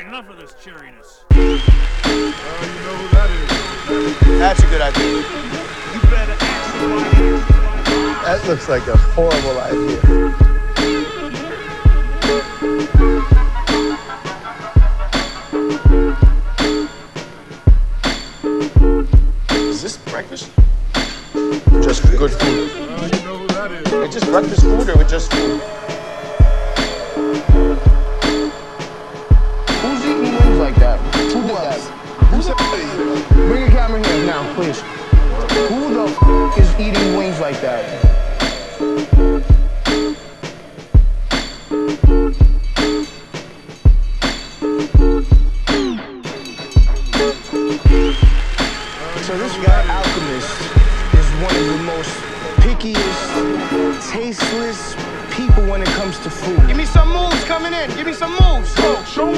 right, enough of this cheeriness. You know who that is. That's a good idea. You better ask. That looks like a horrible idea. Is this breakfast? Or just good food? You know who that is. It's just breakfast food or just food? Who's eating wings like that? Who did that? Who said that? Bring your camera here now, please. Who the f is eating wings like that? So this guy, Alchemist, is one of the most pickiest, tasteless people when it comes to food. Give me some moves coming in. Give me some moves. Show